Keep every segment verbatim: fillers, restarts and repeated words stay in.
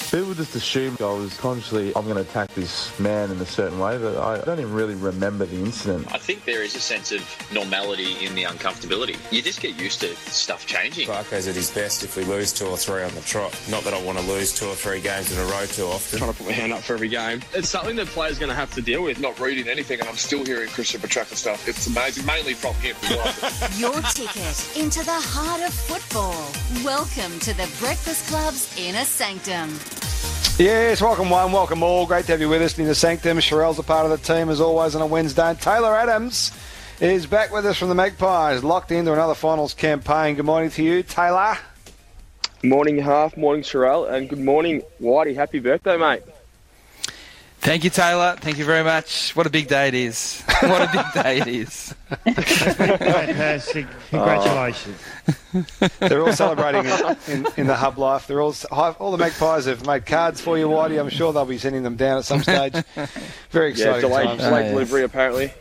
People just assumed I was consciously, I'm going to attack this man in a certain way, but I don't even really remember the incident. I think there is a sense of normality in the uncomfortability. You just get used to stuff changing. Barco's at his best if we lose two or three on the trot. Not that I want to lose two or three games in a row too often. Trying to put my hand up for every game. It's something that players are going to have to deal with. Not reading anything, and I'm still hearing Christian Petracca stuff. It's amazing, mainly from him. Your ticket into the heart of football. Welcome to the Breakfast Club's Inner Sanctum. Yes, welcome one, welcome all. Great to have you with us in the Sanctum. Sherelle's a part of the team as always on a Wednesday. And Taylor Adams is back with us from the Magpies, locked into another finals campaign. Good morning to you, Taylor. Morning, Half. Morning, Sherelle. And good morning, Whitey. Happy birthday, mate. Thank you, Taylor. Thank you very much. What a big day it is. What a big day it is. Fantastic. Congratulations. Oh. They're all celebrating in, in the Hub Life. They're all all the Magpies have made cards for you, Whitey. I'm sure they'll be sending them down at some stage. Very exciting. Yeah, delayed, times. delayed Oh, delivery, yes. apparently.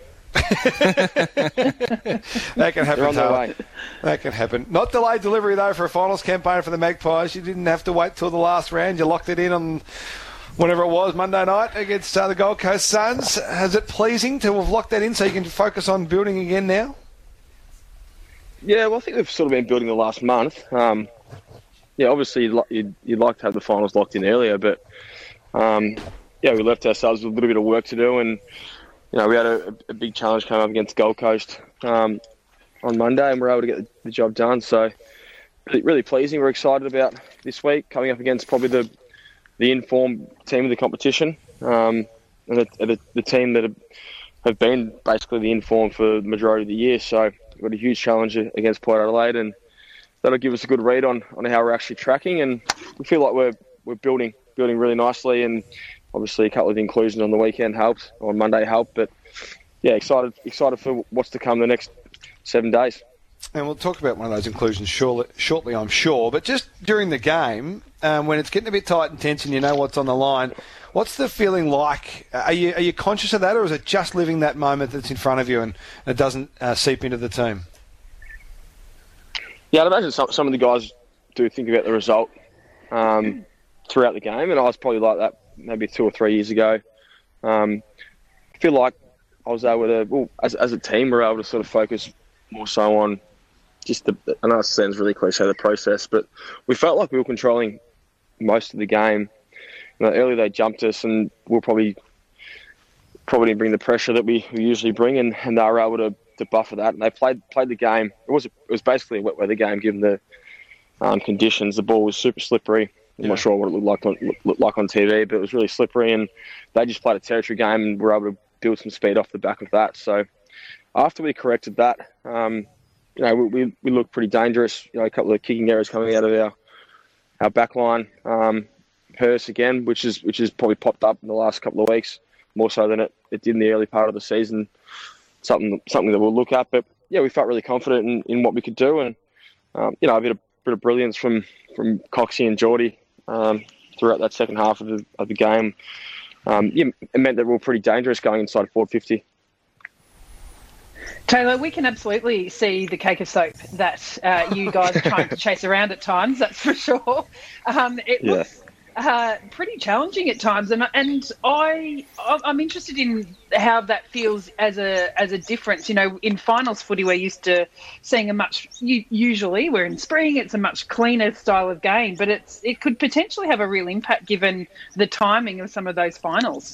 That can happen, They're on their Taylor. way. That can happen. Not delayed delivery, though, for a finals campaign for the Magpies. You didn't have to wait till the last round. You locked it in on whenever it was, Monday night against uh, the Gold Coast Suns. Is it pleasing to have locked that in so you can focus on building again now? Yeah, well, I think we've sort of been building the last month. Um, yeah, obviously you'd, li- you'd, you'd like to have the finals locked in earlier, but um, yeah, we left ourselves with a little bit of work to do, and you know we had a, a big challenge come up against Gold Coast um, on Monday, and we were able to get the, the job done. So really, really pleasing. We're excited about this week coming up against probably the the informed team of the competition, um, and the, the, the team that have, have been basically the informed for the majority of the year. So we've got a huge challenge against Port Adelaide, and that'll give us a good read on, on how we're actually tracking. And we feel like we're we're building building really nicely, and obviously a couple of inclusions on the weekend helped, or Monday helped. But yeah, excited excited for what's to come the next seven days. And we'll talk about one of those inclusions shortly, shortly I'm sure. But just during the game, um, when it's getting a bit tight and tense and you know what's on the line, what's the feeling like? Are you are you conscious of that, or is it just living that moment that's in front of you and it doesn't uh, seep into the team? Yeah, I'd imagine some, some of the guys do think about the result um, throughout the game, and I was probably like that maybe two or three years ago. Um, I feel like I was able to, well, as, as a team, we're able to sort of focus more so on just the, I know it sounds really cliche, the process, but we felt like we were controlling most of the game. You know, earlier they jumped us, and we'll probably probably didn't bring the pressure that we, we usually bring, and, and they were able to, to buffer that. And they played played the game. It was it was basically a wet weather game given the um, conditions. The ball was super slippery. I'm Yeah. not sure what it looked like on looked like on T V, but it was really slippery, and they just played a territory game and were able to build some speed off the back of that. So after we corrected that, um, you know, we, we we looked pretty dangerous. You know, a couple of kicking errors coming out of our our back line. Um, Hurst again, which is which has probably popped up in the last couple of weeks, more so than it, it did in the early part of the season. Something something that we'll look at. But yeah, we felt really confident in, in what we could do, and um, you know, a bit of bit of brilliance from from Coxie and Geordie um, throughout that second half of the of the game. Um, yeah, it meant that we were pretty dangerous going inside forward fifty. Taylor, we can absolutely see the cake of soap that uh, you guys are trying to chase around at times, that's for sure. Um, it Yeah. looks uh, pretty challenging at times, and and I I'm interested in how that feels as a as a difference. You know, in finals footy, we're used to seeing a much usually we're in spring. It's a much cleaner style of game, but it's it could potentially have a real impact given the timing of some of those finals.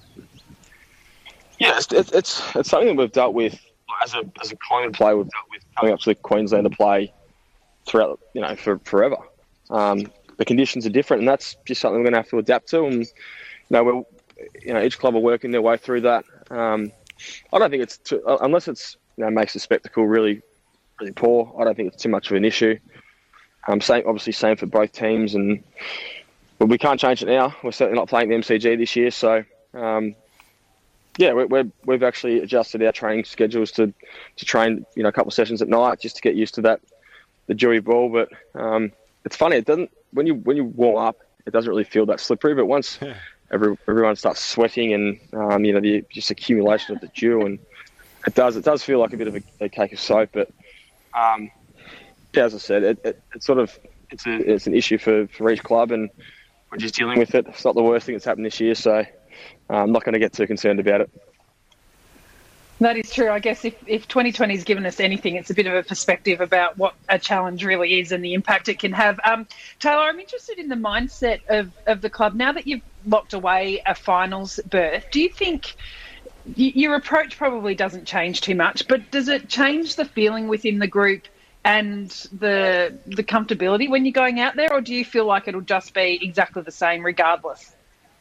Yeah, it's it's it's, it's something that we've dealt with as a as a Collingwood player. We've dealt with coming up to the Queensland to play throughout, you know, for forever. Um, the conditions are different, and that's just something we're going to have to adapt to. And you know, we're, you know, each club are working their way through that. Um, I don't think it's too, unless it's, you know, makes the spectacle really, really poor. I don't think it's too much of an issue. Um, same, obviously, same for both teams, and but we can't change it now. We're certainly not playing the M C G this year, so. Um, Yeah, we're, we're, we've actually adjusted our training schedules to, to train, you know, a couple of sessions at night just to get used to that, the dewy ball. But um, it's funny, it doesn't when you when you warm up, it doesn't really feel that slippery. But once yeah. every, everyone starts sweating and um, you know, the just accumulation of the dew, and it does it does feel like a bit of a, a cake of soap. But um, yeah, as I said, it, it, it's sort of it's a, it's an issue for, for each club, and we're just dealing with it. It's not the worst thing that's happened this year, so uh, I'm not going to get too concerned about it. That is true. I guess if, if twenty twenty has given us anything, it's a bit of a perspective about what a challenge really is and the impact it can have. Um, Taylor, I'm interested in the mindset of, of the club. Now that you've locked away a finals berth, do you think y- your approach probably doesn't change too much, but does it change the feeling within the group and the the comfortability when you're going out there, or do you feel like it'll just be exactly the same regardless?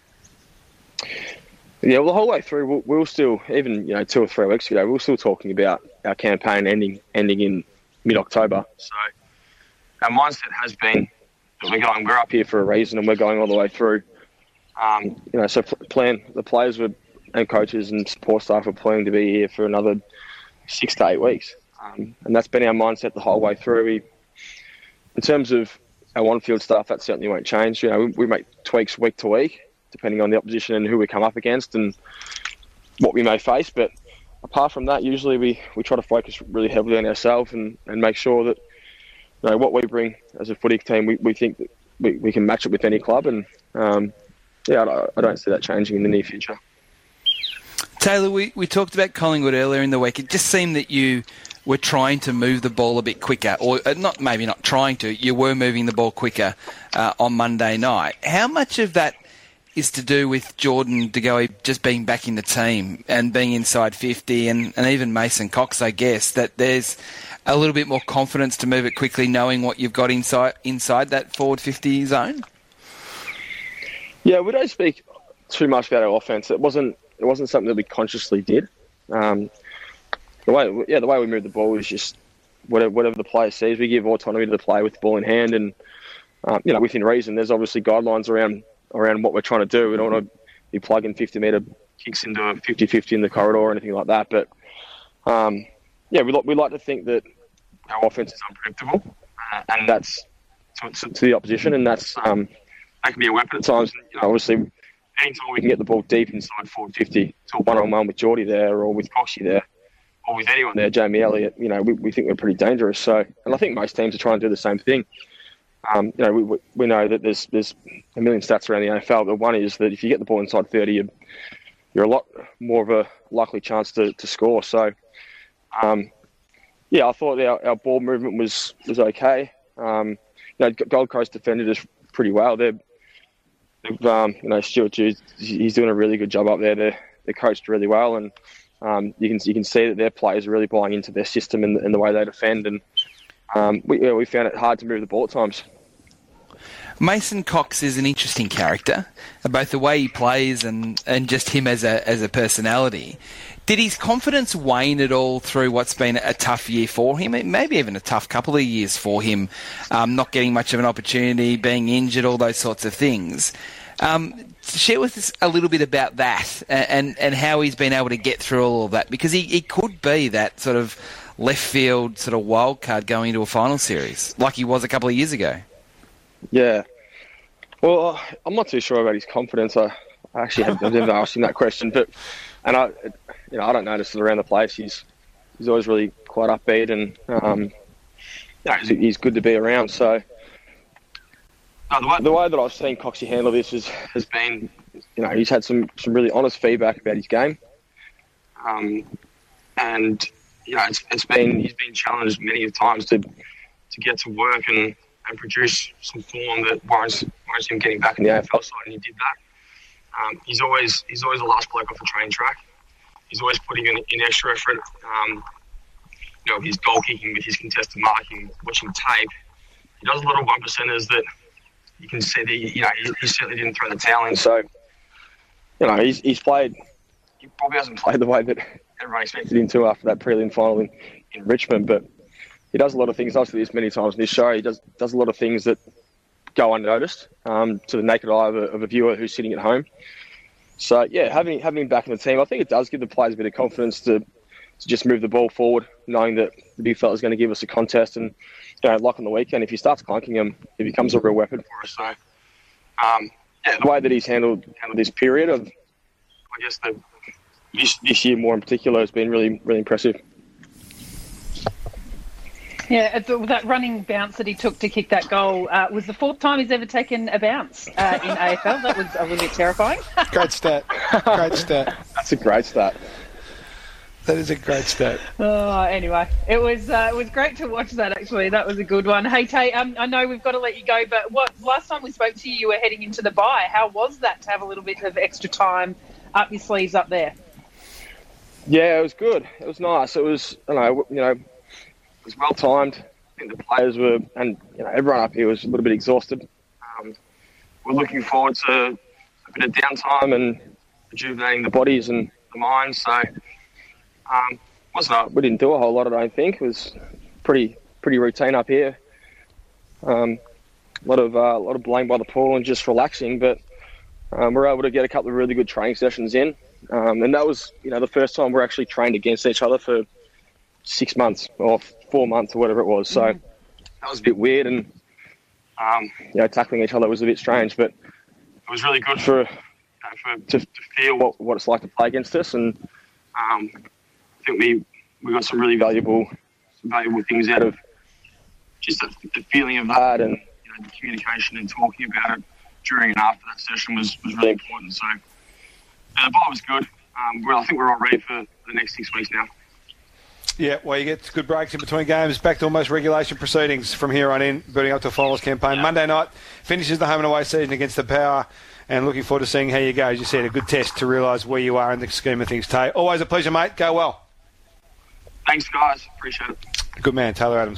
Yeah, well, the whole way through, we'll, we'll still, even you know, two or three weeks ago, we were still talking about our campaign ending ending in mid-October. So our mindset has been that we're going, we're up here for a reason, and we're going all the way through. Um, you know, so plan the players were and coaches and support staff are planning to be here for another six to eight weeks, um, and that's been our mindset the whole way through. We, in terms of our on-field stuff, that certainly won't change. You know, we, we make tweaks week to week, depending on the opposition and who we come up against and what we may face. But apart from that, usually we, we try to focus really heavily on ourselves and, and make sure that, you know, what we bring as a footy team, we, we think that we, we can match it with any club. And, um, yeah, I, I don't see that changing in the near future. Taylor, we, we talked about Collingwood earlier in the week. It just seemed that you were trying to move the ball a bit quicker, or not maybe not trying to, you were moving the ball quicker uh, on Monday night. How much of that is to do with Jordan De Goey just being back in the team and being inside fifty, and, and even Mason Cox, I guess, that there's a little bit more confidence to move it quickly knowing what you've got inside inside that forward fifty zone? Yeah, we don't speak too much about our offence. It wasn't it wasn't something that we consciously did. Um, the way yeah, the way we move the ball is just whatever, whatever the player sees. We give autonomy to the player with the ball in hand, and um, you know, within reason. There's obviously guidelines around around what we're trying to do. We don't want to be plugging fifty metre kicks into a fifty-fifty in the corridor or anything like that. But, um, yeah, we, we like to think that our offence is unpredictable, uh, and that's to, to, to the opposition, and that's um, that can be a weapon at times. You know, obviously, anytime we can get the ball deep inside forward fifty to a one-on-one with Geordie there, or with Coxie there, or with anyone there, Jamie Elliott, you know, we, we think we're pretty dangerous. So, and I think most teams are trying to do the same thing. Um, you know, we we know that there's there's a million stats around the N F L. The one is that if you get the ball inside thirty, you're, you're a lot more of a likely chance to, to score. So, um, yeah, I thought our, our ball movement was was okay. Um, you know, Gold Coast defended us pretty well. They're, they've, um, you know, Stuart Jews, he's doing a really good job up there. They're they're coached really well, and um, you can you can see that their players are really buying into their system and, and the way they defend. And Um, we, yeah, we found it hard to move the ball at times. Mason Cox is an interesting character, both the way he plays and, and just him as a as a personality. Did his confidence wane at all through what's been a tough year for him? Maybe even a tough couple of years for him, um, not getting much of an opportunity, being injured, all those sorts of things. Um, share with us a little bit about that and, and how he's been able to get through all of that, because he, he could be that sort of left field sort of wild card going into a final series like he was a couple of years ago. Yeah. Well, I'm not too sure about his confidence. I, I actually have never asked him that question, but and I, you know, I don't notice it around the place. He's he's always really quite upbeat, and um, you know, he's, he's good to be around. So no, the way the way that I've seen Coxie handle this is, has been, you know, he's had some some really honest feedback about his game, um, and you know, it's, it's been he's been challenged many times to to get to work and, and produce some form that warrants warrants him getting back in the A F L side, and he did that. Um, he's always he's always the last bloke off the train track. He's always putting in, in extra effort. Um, you know, his goal kicking, with his contested marking, watching tape. He does a lot of one percenters that you can see that you know he, he certainly didn't throw the towel in. So you know he's he's played. He probably hasn't played the way that everyone expected him to after that prelim final in, in Richmond, but he does a lot of things. I've said this many times in this show. He does does a lot of things that go unnoticed um, to the naked eye of a, of a viewer who's sitting at home. So yeah, having having him back in the team, I think it does give the players a bit of confidence to to just move the ball forward, knowing that the big fella's going to give us a contest. And you know, like on the weekend, if he starts clunking him, it becomes a real weapon for us. So um, yeah, the way that he's handled handled this period of, I guess the this this year more in particular, has been really really impressive. Yeah, that running bounce that he took to kick that goal uh, was the fourth time he's ever taken a bounce uh, in A F L. That was a little bit terrifying. Great stat. Great stat. That's a great stat. That is a great stat. Oh, anyway, it was uh, it was great to watch that. Actually, that was a good one. Hey, Tay, um, I know we've got to let you go, but what last time we spoke to you, you were heading into the bye. How was that to have a little bit of extra time up your sleeves up there? Yeah, it was good. It was nice. It was, you know, you know, it was well timed. I think the players were, and you know, everyone up here was a little bit exhausted. Um, we're looking forward to a bit of downtime and rejuvenating the bodies and the minds. So. Um, wasn't we didn't do a whole lot, I don't think. It was pretty pretty routine up here. Um, a lot of uh, a lot of blame by the pool and just relaxing, but um, we were able to get a couple of really good training sessions in, um, and that was you know the first time we're actually trained against each other for six months or four months or whatever it was. So that was a bit weird, and um, you know tackling each other was a bit strange, but it was really good for, you know, for to, to feel what, what it's like to play against us, and um, I think we we got some really valuable some valuable things out of just the, the feeling of that, and you know, the communication and talking about it during and after that session was, was really important. So yeah, the ball was good. Um, well, I think we're all ready for the next six weeks now. Yeah, well, you get good breaks in between games, back to almost regulation proceedings from here on in, building up to a finals campaign. Yeah. Monday night finishes the home and away season against the Power, and looking forward to seeing how you go. As you said, a good test to realise where you are in the scheme of things, Tay. Always a pleasure, mate. Go well. Thanks, guys. Appreciate it. Good man, Taylor Adams.